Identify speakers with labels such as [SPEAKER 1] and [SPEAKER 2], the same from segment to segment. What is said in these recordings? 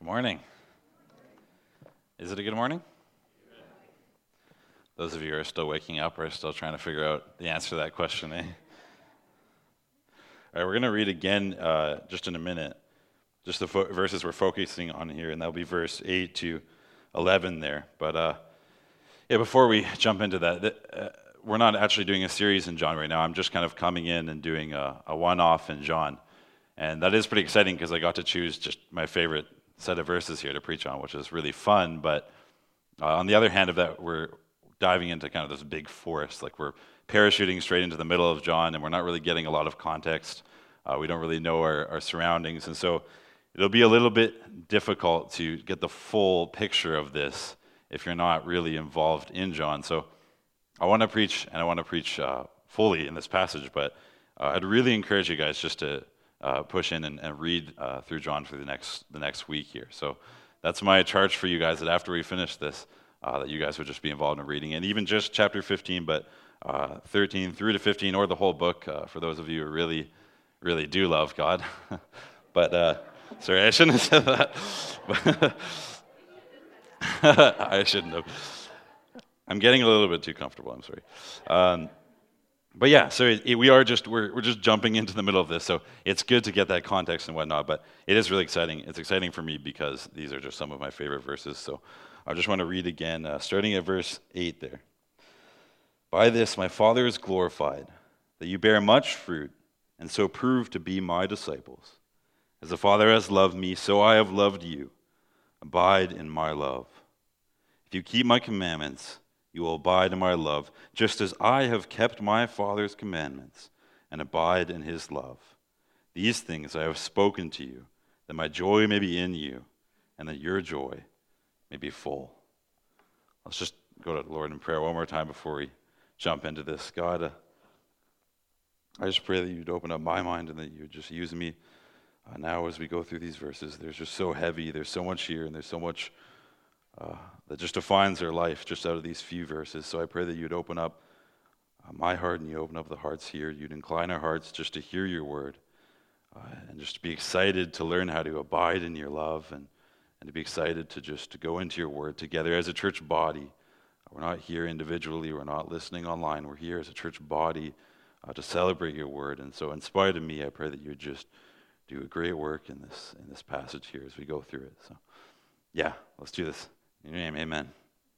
[SPEAKER 1] Morning. Is it a good morning? Those of you who are still waking up are still trying to figure out the answer to that question, eh? All right, we're going to read again just in a minute, just the verses we're focusing on here, and that'll be verse 8 to 11 there. But before we jump into that, we're not actually doing a series in John right now. I'm just kind of coming in and doing a one-off in John. And that is pretty exciting because I got to choose just my favorite set of verses here to preach on, which is really fun. But on the other hand of that, we're diving into kind of this big forest. Like we're parachuting straight into the middle of John, and we're not really getting a lot of context. We don't really know our surroundings. And so it'll be a little bit difficult to get the full picture of this if you're not really involved in John. So I want to preach, and I want to preach fully in this passage, but I'd really encourage you guys just to push in and read through John for the next week here. So that's my charge for you guys, that after we finish this, that you guys would just be involved in reading, and even just chapter 15, but 13 through to 15, or the whole book, for those of you who really, really do love God. But sorry, I shouldn't have said that. I shouldn't have. I'm getting a little bit too comfortable, I'm sorry. But yeah, so we're just jumping into the middle of this, so it's good to get that context and whatnot, but it is really exciting. It's exciting for me because these are just some of my favorite verses, so I just want to read again, starting at verse 8 there. By this my Father is glorified, that you bear much fruit, and so prove to be my disciples. As the Father has loved me, so I have loved you. Abide in my love. If you keep my commandments, you will abide in my love, just as I have kept my Father's commandments and abide in his love. These things I have spoken to you, that my joy may be in you, and that your joy may be full. Let's just go to the Lord in prayer one more time before we jump into this. God, I just pray that you'd open up my mind and that you would just use me now as we go through these verses. They're just so heavy. There's so much here, and there's so much that just defines their life just out of these few verses. So I pray that you'd open up my heart, and you open up the hearts here. You'd incline our hearts just to hear your word, and just to be excited to learn how to abide in your love, and to be excited to go into your word together as a church body. We're not here individually. We're not listening online. We're here as a church body to celebrate your word. And so in spite of me, I pray that you would just do a great work in this passage here as we go through it. So yeah, let's do this. In your name, amen.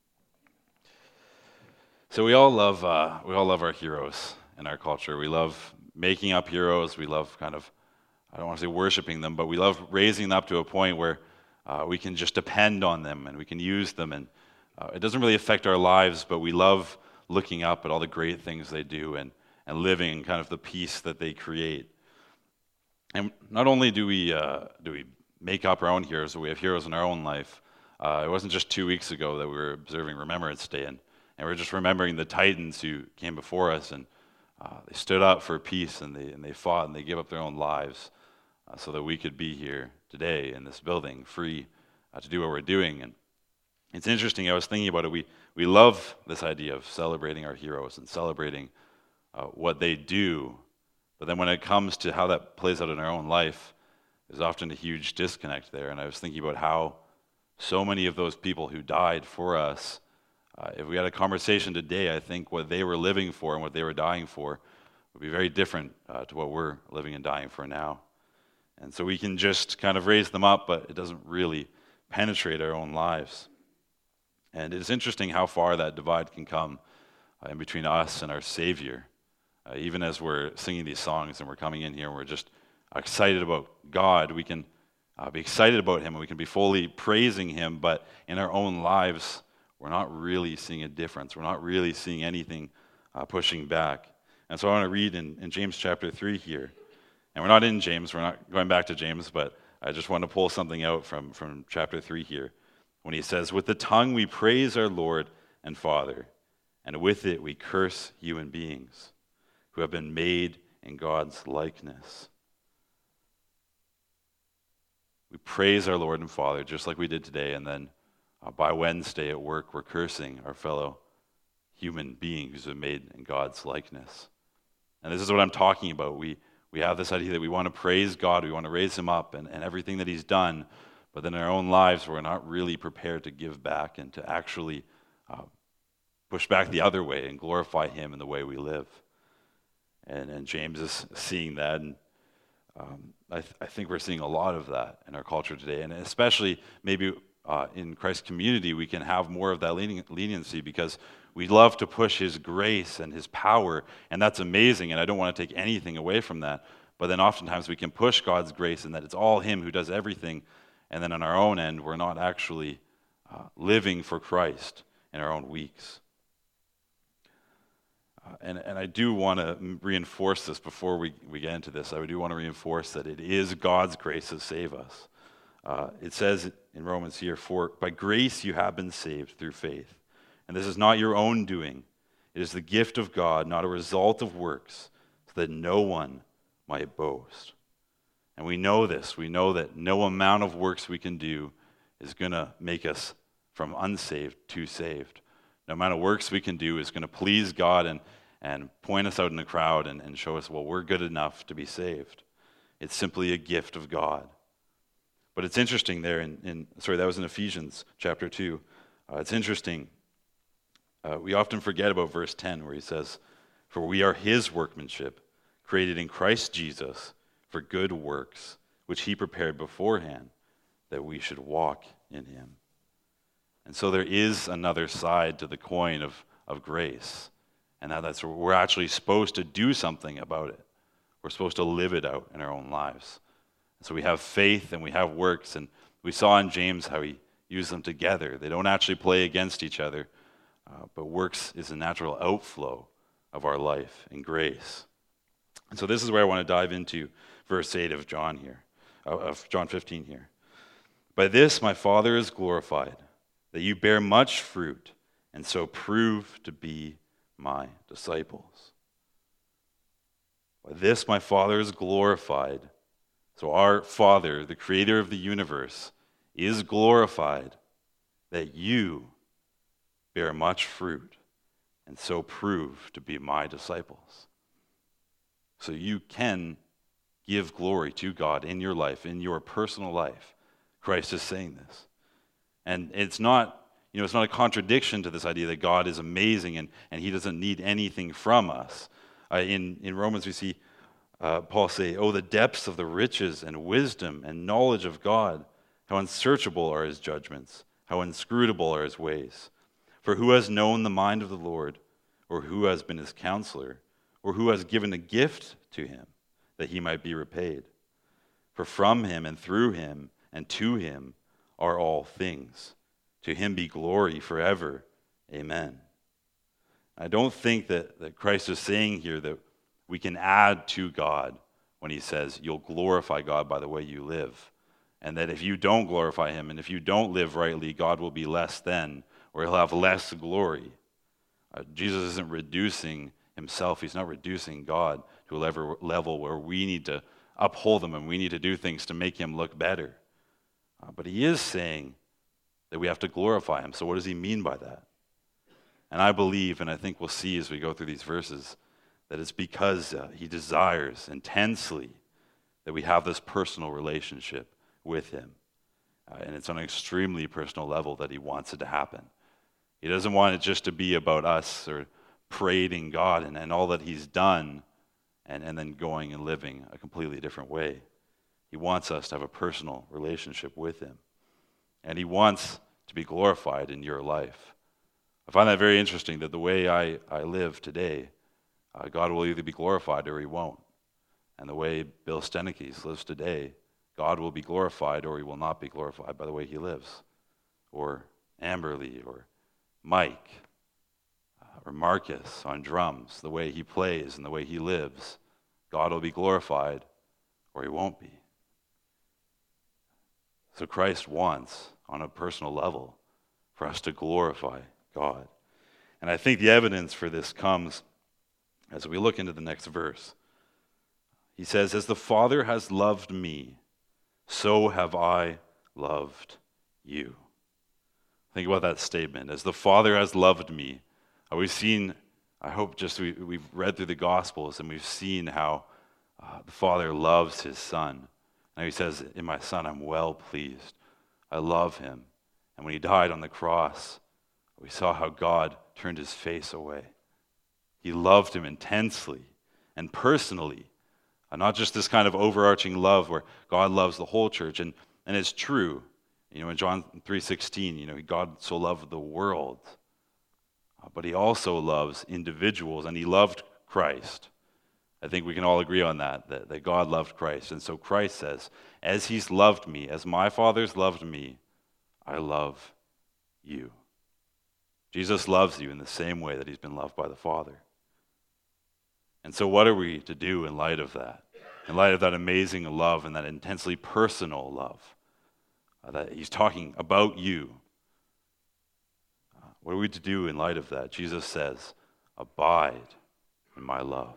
[SPEAKER 1] So we all love our heroes in our culture. We love making up heroes. We love I don't want to say worshiping them, but we love raising them up to a point where we can just depend on them and we can use them. And it doesn't really affect our lives, but we love looking up at all the great things they do and living in kind of the peace that they create. And not only do we make up our own heroes, but we have heroes in our own life. It wasn't just 2 weeks ago that we were observing Remembrance Day, and we're just remembering the Titans who came before us, and they stood up for peace, and they fought, and they gave up their own lives so that we could be here today in this building, free to do what we're doing. And it's interesting, I was thinking about it, we love this idea of celebrating our heroes and celebrating what they do, but then when it comes to how that plays out in our own life, there's often a huge disconnect there. And I was thinking about how so many of those people who died for us, if we had a conversation today, I think what they were living for and what they were dying for would be very different to what we're living and dying for now. And so we can just kind of raise them up, but it doesn't really penetrate our own lives. And it's interesting how far that divide can come in between us and our Savior. Even as we're singing these songs and we're coming in here and we're just excited about God, we can be excited about him and we can be fully praising him, but in our own lives, we're not really seeing a difference. We're not really seeing anything pushing back. And so I want to read in James chapter 3 here. And we're not in James, we're not going back to James, but I just want to pull something out from chapter 3 here, when he says, "With the tongue we praise our Lord and Father, and with it we curse human beings who have been made in God's likeness." We praise our Lord and Father just like we did today, and then by Wednesday at work we're cursing our fellow human beings who are made in God's likeness. And this is what I'm talking about. We have this idea that we want to praise God, we want to raise him up and everything that he's done, but then in our own lives, we're not really prepared to give back and to actually push back the other way and glorify him in the way we live. And James is seeing that, and I think we're seeing a lot of that in our culture today, and especially maybe in Christ's community, we can have more of that leniency because we love to push his grace and his power, and that's amazing, and I don't want to take anything away from that. But then oftentimes we can push God's grace and that it's all him who does everything, and then on our own end, we're not actually living for Christ in our own weeks. And I do want to reinforce this before we get into this. I do want to reinforce that it is God's grace that saves us. It says in Romans here, "For by grace you have been saved through faith. And this is not your own doing. It is the gift of God, not a result of works, so that no one might boast." And we know this. We know that no amount of works we can do is going to make us from unsaved to saved. No amount of works we can do is going to please God and point us out in the crowd and show us, well, we're good enough to be saved. It's simply a gift of God. But it's interesting there that was in Ephesians chapter 2. It's interesting. We often forget about verse 10 where he says, "For we are his workmanship, created in Christ Jesus for good works, which he prepared beforehand that we should walk in him." And so there is another side to the coin of grace. And that's where we're actually supposed to do something about it. We're supposed to live it out in our own lives. And so we have faith and we have works. And we saw in James how he used them together. They don't actually play against each other. But works is a natural outflow of our life in grace. And so this is where I want to dive into verse 8 of John 15 here. "By this my Father is glorified, that you bear much fruit, and so prove to be my disciples." By this my Father is glorified. So our Father, the creator of the universe, is glorified that you bear much fruit and so prove to be my disciples. So you can give glory to God in your life, in your personal life. Christ is saying this. And it's not a contradiction to this idea that God is amazing and he doesn't need anything from us. In Romans, we see Paul say, "Oh, the depths of the riches and wisdom and knowledge of God, how unsearchable are his judgments, how inscrutable are his ways. For who has known the mind of the Lord, or who has been his counselor, or who has given a gift to him, that he might be repaid? For from him and through him and to him are all things. To him be glory forever. Amen." I don't think that Christ is saying here that we can add to God when he says you'll glorify God by the way you live. And that if you don't glorify him and if you don't live rightly, God will be less than, or he'll have less glory. Jesus isn't reducing himself. He's not reducing God to a level where we need to uphold him and we need to do things to make him look better. But he is saying that we have to glorify him. So what does he mean by that? And I believe, and I think we'll see as we go through these verses, that it's because he desires intensely that we have this personal relationship with him. And it's on an extremely personal level that he wants it to happen. He doesn't want it just to be about us or praising God and all that he's done and then going and living a completely different way. He wants us to have a personal relationship with him. And he wants to be glorified in your life. I find that very interesting that the way I live today, God will either be glorified or he won't. And the way Bill Stenekes lives today, God will be glorified or he will not be glorified by the way he lives. Or Amberly or Mike or Marcus on drums, the way he plays and the way he lives, God will be glorified or he won't be. So Christ wants, on a personal level, for us to glorify God. And I think the evidence for this comes as we look into the next verse. He says, "As the Father has loved me, so have I loved you." Think about that statement. As the Father has loved me. We've seen, I hope we've read through the Gospels and we've seen how the Father loves his Son. Now he says, "In my Son I'm well pleased." I love him. And when he died on the cross, we saw how God turned his face away. He loved him intensely and personally, not just this kind of overarching love where God loves the whole church. And it's true. In John 3:16, God so loved the world, but he also loves individuals, and he loved Christ. I think we can all agree on that God loved Christ. And so Christ says, as he's loved me, as my Father's loved me, I love you. Jesus loves you in the same way that he's been loved by the Father. And so what are we to do in light of that? In light of that amazing love and that intensely personal love, that he's talking about you. What are we to do in light of that? Jesus says, abide in my love.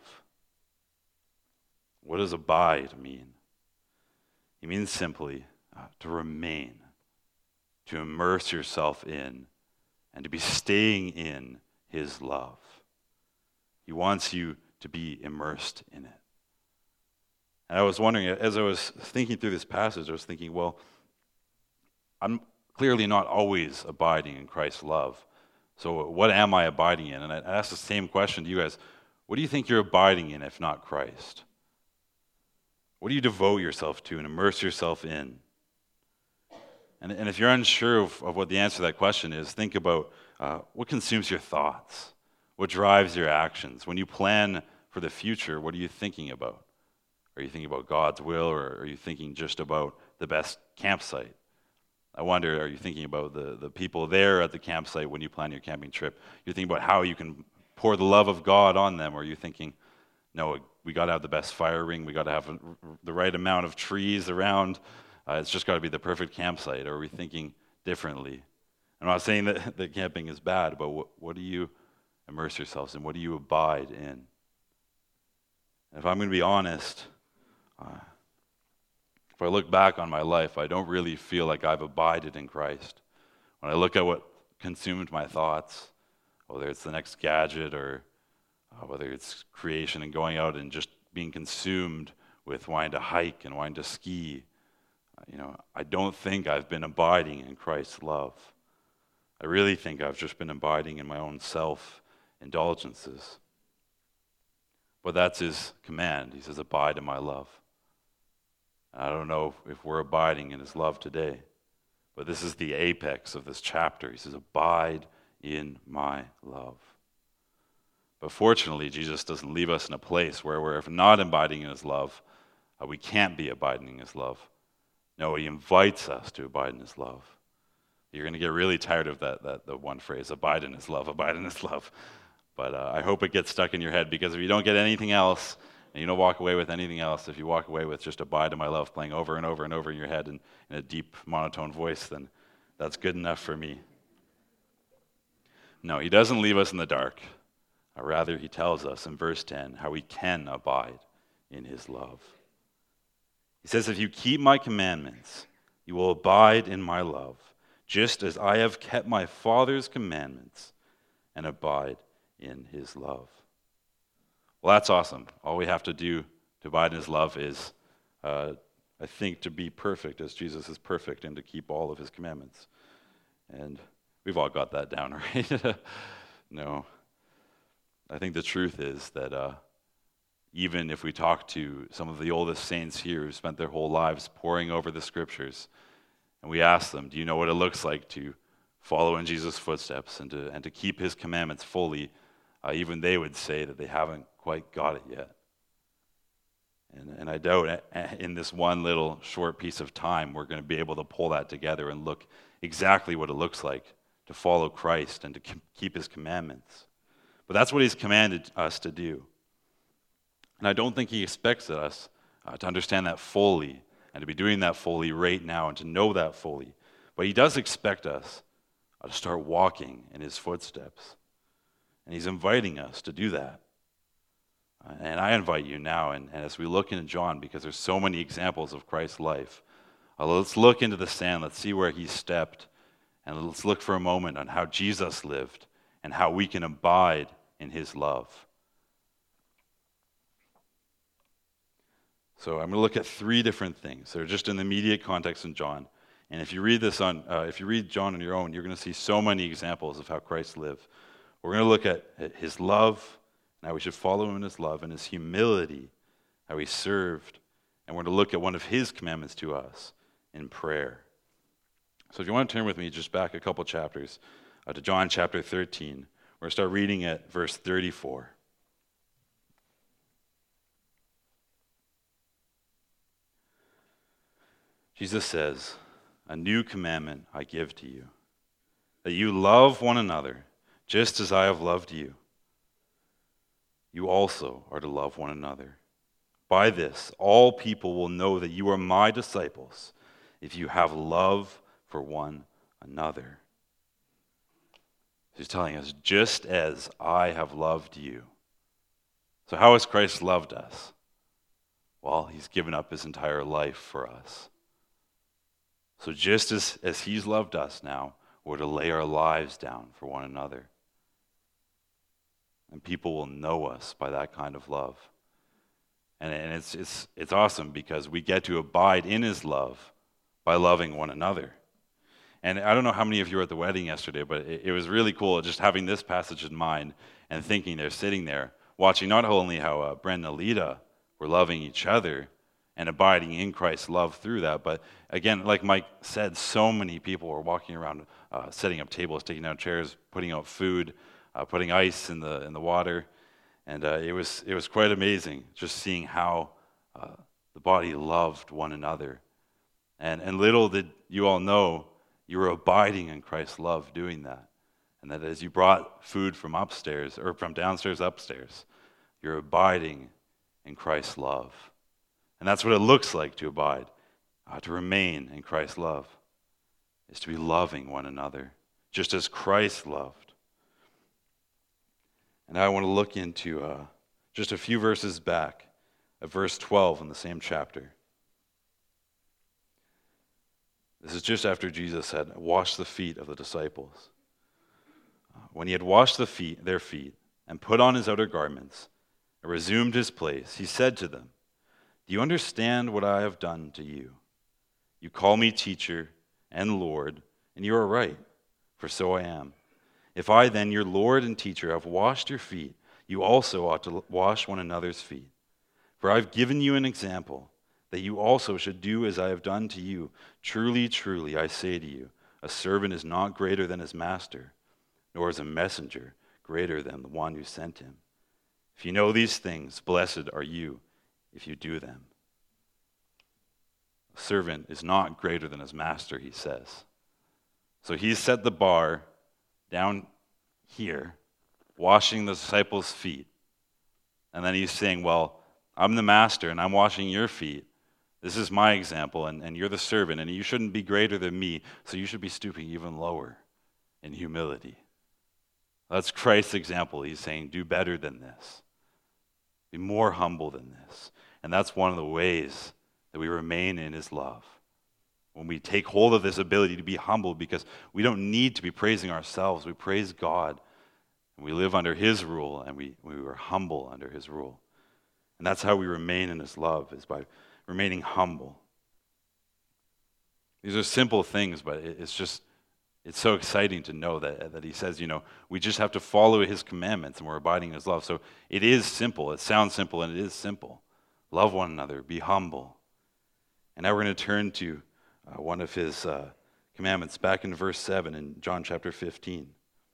[SPEAKER 1] What does abide mean? It means simply to remain, to immerse yourself in, and to be staying in his love. He wants you to be immersed in it. And I was wondering, as I was thinking through this passage, I was thinking, well, I'm clearly not always abiding in Christ's love. So what am I abiding in? And I asked the same question to you guys. What do you think you're abiding in if not Christ? What do you devote yourself to and immerse yourself in? And if you're unsure of what the answer to that question is, think about what consumes your thoughts, what drives your actions. When you plan for the future, what are you thinking about? Are you thinking about God's will, or are you thinking just about the best campsite? I wonder, are you thinking about the people there at the campsite when you plan your camping trip? You're thinking about how you can pour the love of God on them, or are you thinking, no, we got to have the best fire ring, we got to have the right amount of trees around, it's just got to be the perfect campsite? Or are we thinking differently? I'm not saying that camping is bad, but what do you immerse yourselves in? What do you abide in? And if I'm going to be honest, if I look back on my life, I don't really feel like I've abided in Christ. When I look at what consumed my thoughts, whether it's the next gadget or whether it's creation and going out and just being consumed with wanting to hike and wanting to ski, I don't think I've been abiding in Christ's love. I really think I've just been abiding in my own self-indulgences. But that's his command. He says, abide in my love. I don't know if we're abiding in his love today, but this is the apex of this chapter. He says, abide in my love. But fortunately, Jesus doesn't leave us in a place where we're not abiding in his love, we can't be abiding in his love. No, he invites us to abide in his love. You're going to get really tired of the one phrase, abide in his love, abide in his love. But I hope it gets stuck in your head, because if you don't get anything else, and you don't walk away with anything else, if you walk away with just abide in my love playing over and over and over in your head in a deep monotone voice, then that's good enough for me. No, he doesn't leave us in the dark. Rather, he tells us in verse 10 how we can abide in his love. He says, if you keep my commandments, you will abide in my love, just as I have kept my Father's commandments and abide in his love. Well, that's awesome. All we have to do to abide in his love is, I think, to be perfect as Jesus is perfect and to keep all of his commandments. And we've all got that down, right? No. I think the truth is that even if we talk to some of the oldest saints here who spent their whole lives poring over the scriptures, and we ask them, do you know what it looks like to follow in Jesus' footsteps and to keep his commandments fully, even they would say that they haven't quite got it yet. And I doubt in this one little short piece of time we're going to be able to pull that together and look exactly what it looks like to follow Christ and to keep his commandments. But that's what he's commanded us to do. And I don't think he expects us to understand that fully and to be doing that fully right now and to know that fully. But he does expect us to start walking in his footsteps. And he's inviting us to do that. And I invite you now, and as we look into John, because there's so many examples of Christ's life, let's look into the sand, let's see where he stepped, and let's look for a moment on how Jesus lived and how we can abide in his love. So I'm going to look at three different things. They're just in the immediate context in John. And if you read if you read John on your own, you're going to see so many examples of how Christ lived. We're going to look at his love, and how we should follow him in his love, and his humility, how he served, and we're going to look at one of his commandments to us in prayer. So if you want to turn with me just back a couple chapters to John chapter 13, we're going to start reading at verse 34. Jesus says, "A new commandment I give to you, that you love one another just as I have loved you. You also are to love one another. By this, all people will know that you are my disciples, if you have love for one another." He's telling us, just as I have loved you. So how has Christ loved us? Well, he's given up his entire life for us. So just as he's loved us now, we're to lay our lives down for one another. And people will know us by that kind of love. And it's awesome because we get to abide in his love by loving one another. And I don't know how many of you were at the wedding yesterday, but it was really cool just having this passage in mind and thinking they're sitting there, watching not only how Brent and Alita were loving each other and abiding in Christ's love through that, but again, like Mike said, so many people were walking around, setting up tables, taking out chairs, putting out food, putting ice in the water, and it was quite amazing just seeing how the body loved one another. And little did you all know, you were abiding in Christ's love doing that. And that as you brought food from upstairs, or from downstairs upstairs, you're abiding in Christ's love. And that's what it looks like to abide, to remain in Christ's love, is to be loving one another, just as Christ loved. And I want to look into just a few verses back, at verse 12 in the same chapter. This is just after Jesus had washed the feet of the disciples. When he had washed their feet, and put on his outer garments, and resumed his place, he said to them, "Do you understand what I have done to you? You call me teacher and Lord, and you are right, for so I am. If I then, your Lord and teacher, have washed your feet, you also ought to wash one another's feet. For I have given you an example, that you also should do as I have done to you. Truly, truly, I say to you, a servant is not greater than his master, nor is a messenger greater than the one who sent him. If you know these things, blessed are you if you do them." A servant is not greater than his master, he says. So he's set the bar down here, washing the disciples' feet. And then he's saying, well, I'm the master and I'm washing your feet. This is my example, and you're the servant, and you shouldn't be greater than me, so you should be stooping even lower in humility. That's Christ's example. He's saying, do better than this. Be more humble than this. And that's one of the ways that we remain in his love. When we take hold of this ability to be humble, because we don't need to be praising ourselves. We praise God. And we live under his rule, and we are humble under his rule. And that's how we remain in his love, is by remaining humble. These are simple things, but it's so exciting to know that he says, we just have to follow his commandments and we're abiding in his love. So it is simple. It sounds simple, and it is simple. Love one another. Be humble. And now we're going to turn to one of his commandments back in verse 7 in John chapter 15.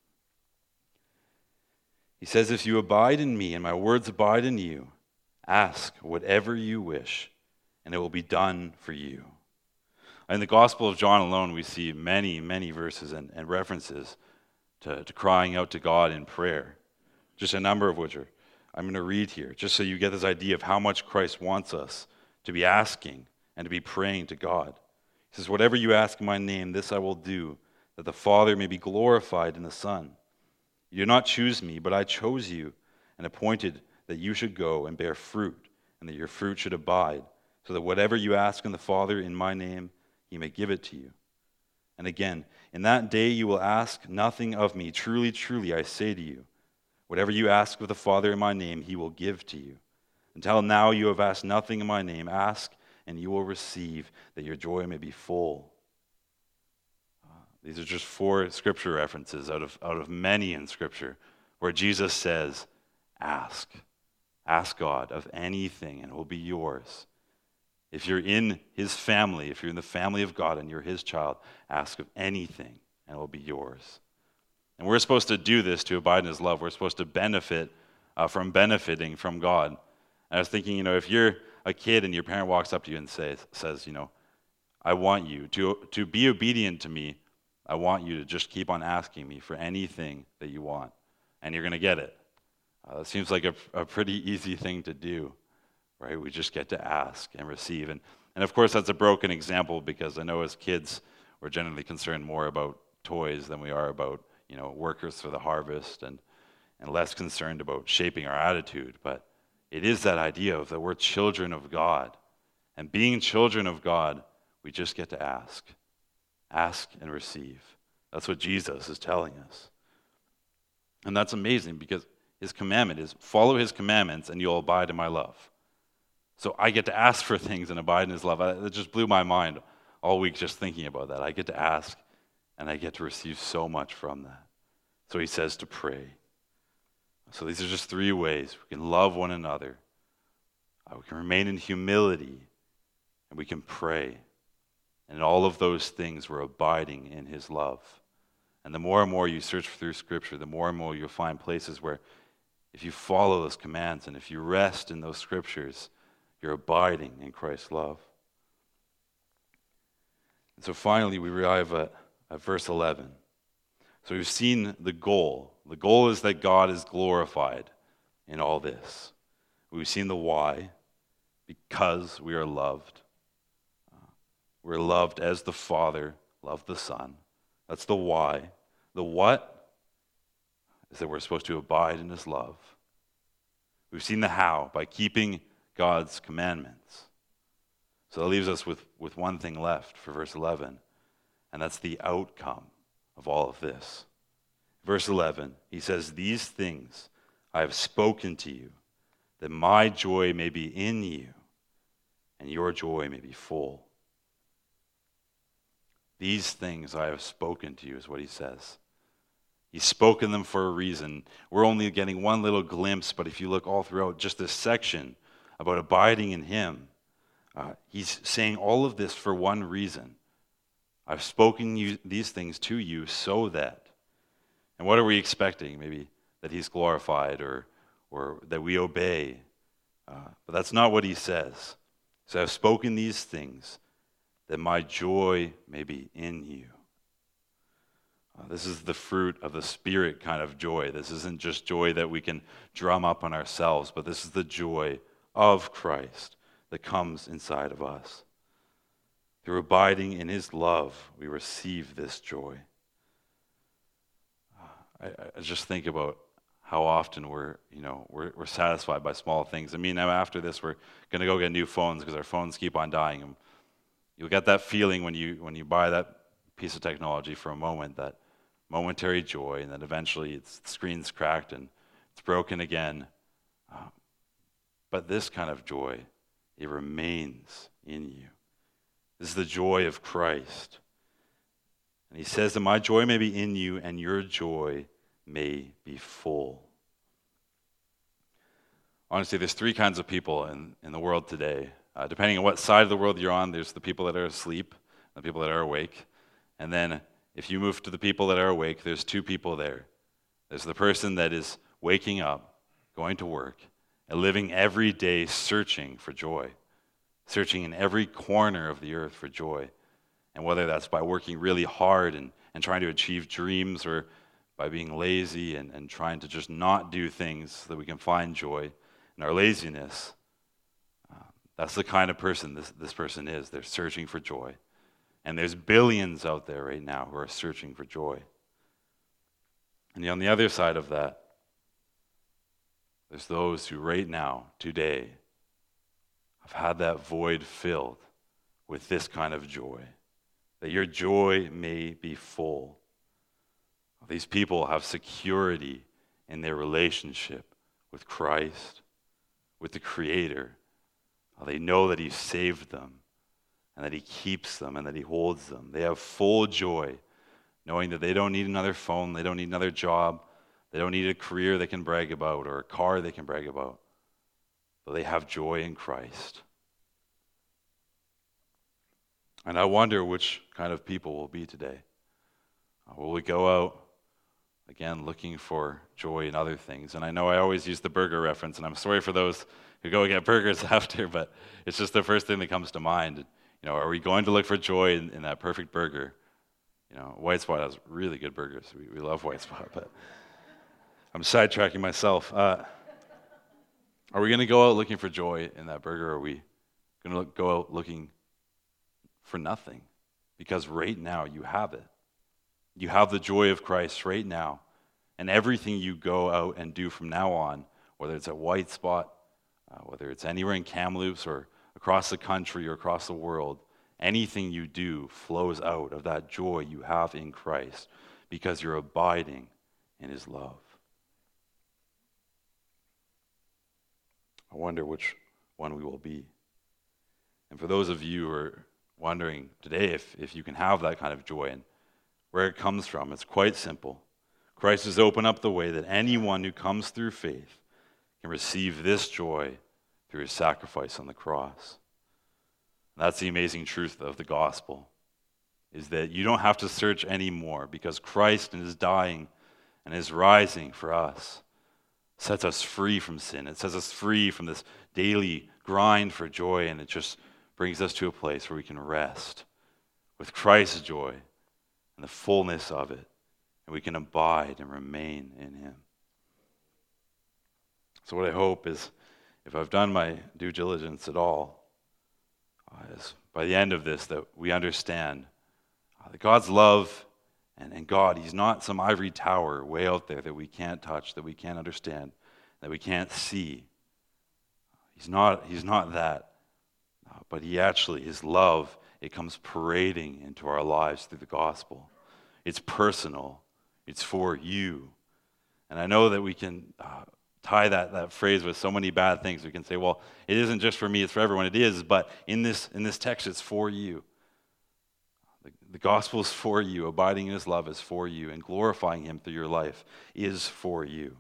[SPEAKER 1] He says, "If you abide in me and my words abide in you, ask whatever you wish, and it will be done for you." In the Gospel of John alone, we see many, many verses and references to crying out to God in prayer, just a number of which I'm going to read here, just so you get this idea of how much Christ wants us to be asking and to be praying to God. He says, "Whatever you ask in my name, this I will do, that the Father may be glorified in the Son. You did not choose me, but I chose you and appointed that you should go and bear fruit, and that your fruit should abide, so that whatever you ask in the Father in my name, he may give it to you. And again, in that day you will ask nothing of me. Truly, truly, I say to you, whatever you ask of the Father in my name, he will give to you. Until now you have asked nothing in my name. Ask, and you will receive, that your joy may be full." These are just 4 scripture references out of many in Scripture where Jesus says, ask. Ask God of anything and it will be yours. If you're in his family, if you're in the family of God and you're his child, ask of anything and it will be yours. And we're supposed to do this to abide in his love. We're supposed to benefit from benefiting from God. And I was thinking, if you're a kid and your parent walks up to you and says, I want you to be obedient to me. I want you to just keep on asking me for anything that you want, and you're going to get it. It seems like a pretty easy thing to do, right? We just get to ask and receive. And of course, that's a broken example because I know as kids, we're generally concerned more about toys than we are about, workers for the harvest and less concerned about shaping our attitude. But it is that idea of that we're children of God. And being children of God, we just get to ask. Ask and receive. That's what Jesus is telling us. And that's amazing because his commandment is follow his commandments and you'll abide in my love. So I get to ask for things and abide in his love. It just blew my mind all week just thinking about that. I get to ask and I get to receive so much from that. So he says to pray. So these are just 3 ways we can love one another. We can remain in humility and we can pray. And in all of those things, we're abiding in his love. And the more and more you search through Scripture, the more and more you'll find places where if you follow those commands and if you rest in those Scriptures, you're abiding in Christ's love. And so finally, we arrive at verse 11. So we've seen the goal. The goal is that God is glorified in all this. We've seen the why, because we are loved. We're loved as the Father loved the Son. That's the why. The what is that we're supposed to abide in his love. We've seen the how, by keeping God's commandments. So that leaves us with one thing left for verse 11, and that's the outcome of all of this. Verse 11, he says, "These things I have spoken to you, that my joy may be in you, and your joy may be full." These things I have spoken to you is what he says. He's spoken them for a reason. We're only getting one little glimpse, but if you look all throughout just this section about abiding in him, he's saying all of this for one reason. I've spoken these things to you so that. And what are we expecting? Maybe that he's glorified or that we obey. But that's not what he says. So I've spoken these things that my joy may be in you. This is the fruit of the Spirit kind of joy. This isn't just joy that we can drum up on ourselves, but this is the joy of Christ that comes inside of us. Through abiding in his love, we receive this joy. I just think about how often we're satisfied by small things. I mean, now after this, we're going to go get new phones because our phones keep on dying. And you'll get that feeling when you buy that piece of technology for a moment, that momentary joy, and then eventually the screen's cracked and it's broken again. But this kind of joy, it remains in you. This is the joy of Christ. And he says that my joy may be in you and your joy may be full. Honestly, there's 3 kinds of people in the world today. Depending on what side of the world you're on, there's the people that are asleep and the people that are awake. And then if you move to the people that are awake, there's 2 people there. There's the person that is waking up, going to work, and living every day searching for joy, searching in every corner of the earth for joy. And whether that's by working really hard and trying to achieve dreams, or by being lazy and trying to just not do things so that we can find joy in our laziness, that's the kind of person this person is. They're searching for joy. And there's billions out there right now who are searching for joy. And on the other side of that, there's those who right now, today, have had that void filled with this kind of joy, that your joy may be full. These people have security in their relationship with Christ, with the Creator. They know that he saved them and that he keeps them and that he holds them. They have full joy knowing that they don't need another phone, they don't need another job, they don't need a career they can brag about or a car they can brag about, but they have joy in Christ. And I wonder which kind of people we'll be today. Will we go out, again, looking for joy in other things? And I know I always use the burger reference, and I'm sorry for those who go get burgers after, but it's just the first thing that comes to mind. Are we going to look for joy in that perfect burger? White Spot has really good burgers. We love White Spot, but I'm sidetracking myself. Are we going to go out looking for joy in that burger, or are we going to go out looking for nothing? Because right now you have it. You have the joy of Christ right now. And everything you go out and do from now on, whether it's at White Spot, whether it's anywhere in Kamloops or across the country or across the world, anything you do flows out of that joy you have in Christ because you're abiding in his love. I wonder which one we will be. And for those of you who are wondering today if you can have that kind of joy and where it comes from, it's quite simple. Christ has opened up the way that anyone who comes through faith can receive this joy through his sacrifice on the cross. And that's the amazing truth of the gospel, is that you don't have to search anymore because Christ in his dying and his rising for us sets us free from sin. It sets us free from this daily grind for joy, and it just brings us to a place where we can rest with Christ's joy and the fullness of it, and we can abide and remain in him. So what I hope is, if I've done my due diligence at all, is by the end of this that we understand that God's love and God, he's not some ivory tower way out there that we can't touch, that we can't understand, that we can't see. He's not that. But his love, it comes parading into our lives through the gospel. It's personal. It's for you. And I know that we can tie that phrase with so many bad things. We can say, well, it isn't just for me, it's for everyone. It is, but in this text, it's for you. The gospel is for you. Abiding in his love is for you. And glorifying him through your life is for you.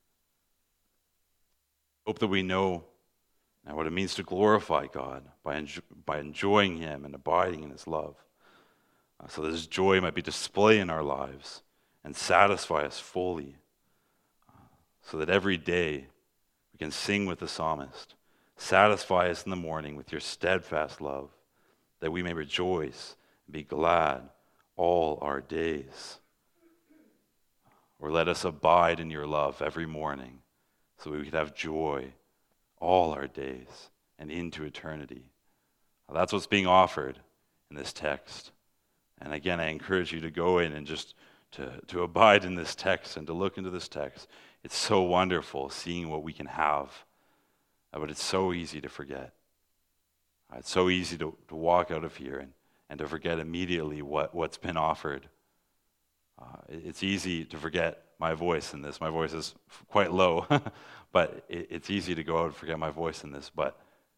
[SPEAKER 1] Hope that we know now what it means to glorify God by enjoying him and abiding in his love. So this joy might be displayed in our lives and satisfy us fully. So that every day we can sing with the psalmist, satisfy us in the morning with your steadfast love, that we may rejoice and be glad all our days. Or let us abide in your love every morning so we could have joy all our days and into eternity. That's what's being offered in this text. And again, I encourage you to go in and just to abide in this text and to look into this text. It's so wonderful seeing what we can have, but it's so easy to forget. It's so easy to walk out of here and to forget immediately what's been offered. It's easy to forget my voice in this. My voice is quite low, but it's easy to go out and forget my voice in this, but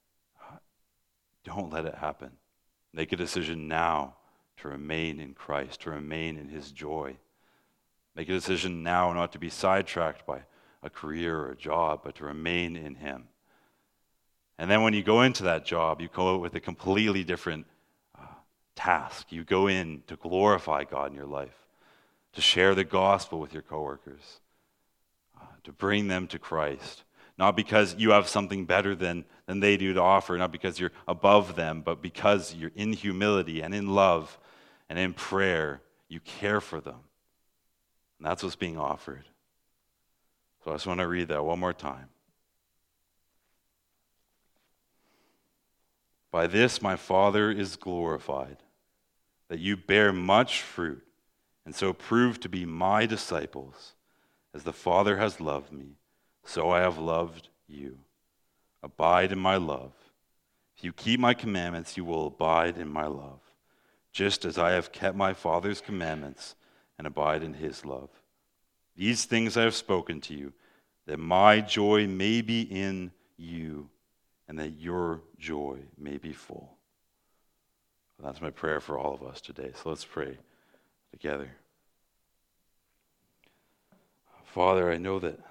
[SPEAKER 1] don't let it happen. Make a decision now to remain in Christ, to remain in his joy. Make a decision now not to be sidetracked by a career or a job, but to remain in him. And then when you go into that job, you go out with a completely different task. You go in to glorify God in your life, to share the gospel with your coworkers, to bring them to Christ. Not because you have something better than they do to offer, not because you're above them, but because you're in humility and in love and in prayer, you care for them. And that's what's being offered. So I just want to read that one more time. By this my Father is glorified, that you bear much fruit, and so prove to be my disciples. As the Father has loved me, so I have loved you. Abide in my love. If you keep my commandments, you will abide in my love, just as I have kept my Father's commandments and abide in his love. These things I have spoken to you, that my joy may be in you, and that your joy may be full. That's my prayer for all of us today. So let's pray together. Father, I know that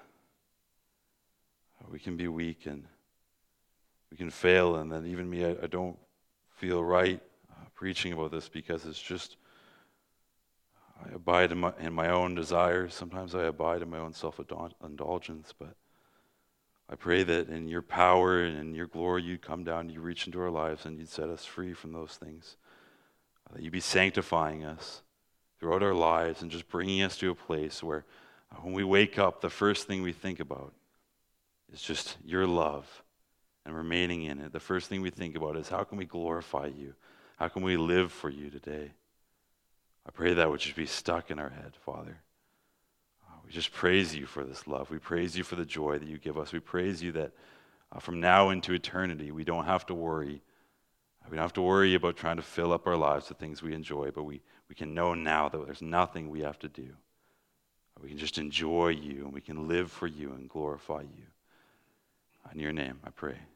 [SPEAKER 1] we can be weak and we can fail, and that even me, I don't feel right preaching about this because it's just, I abide in my own desires. Sometimes I abide in my own self-indulgence, but I pray that in your power and in your glory, you'd come down, you'd reach into our lives, and you'd set us free from those things. That you'd be sanctifying us throughout our lives and just bringing us to a place where when we wake up, the first thing we think about is just your love and remaining in it. The first thing we think about is how can we glorify you? How can we live for you today? I pray that would just be stuck in our head, Father. We just praise you for this love. We praise you for the joy that you give us. We praise you that from now into eternity, we don't have to worry. We don't have to worry about trying to fill up our lives with things we enjoy, but we can know now that there's nothing we have to do. We can just enjoy you, and we can live for you and glorify you. In your name, I pray.